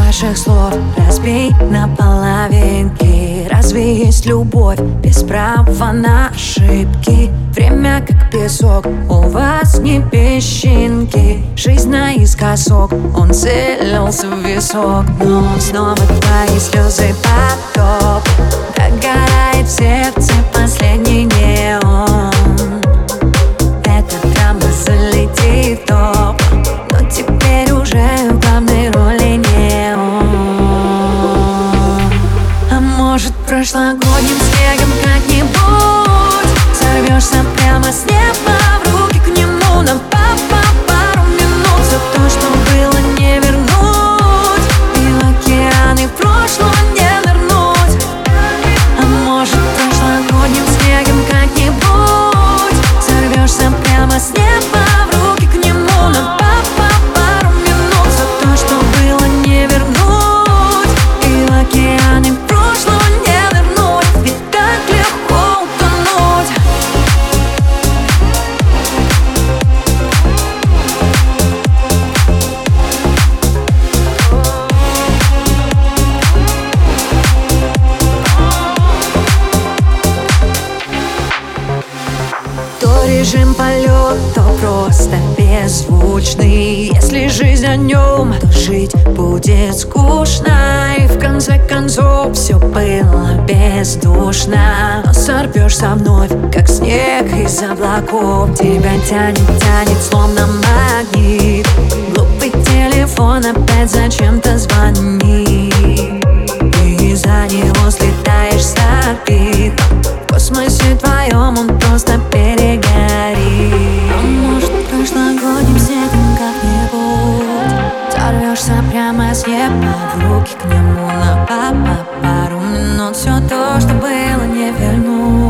наших слов разбей на половинки. Разве есть любовь без права на ошибки? Время как песок, у вас не песчинки. Жизнь наискосок, он целился в висок. Но снова твои слезы потоп. Догорает в сердце последний неон. Эта драма залетит в топ, но теперь уже в главной роли не он. А может, прошлогодним снегом как-нибудь сорвешься прямо с неба в руки к нему на пару минут. За то, что было, не вернуть, и в океаны прошлого не нырнуть. А может, прошлогодним снегом как-нибудь сорвешься прямо с неба в руки к нему на пару минут. За то, что было, не вернуть, и в океаны прошлого не нырнуть. Ведь так легко утонуть. То режим полет, то просто беззвучный. Если жизнь о нем, то жить будет скучно. И в конце концов все было бездушно. Но сорвешься вновь, как снег из облаков. Тебя тянет, словно магнит. Глупый телефон опять зачем-то звонит. И за него слетаешь с орбит. В космосе твоем он просто перегорит. А может, прошлогодним снегом как-нибудь сорвешься прямо с неба в руки к нему на пару минут. Все то, что было, не вернуть.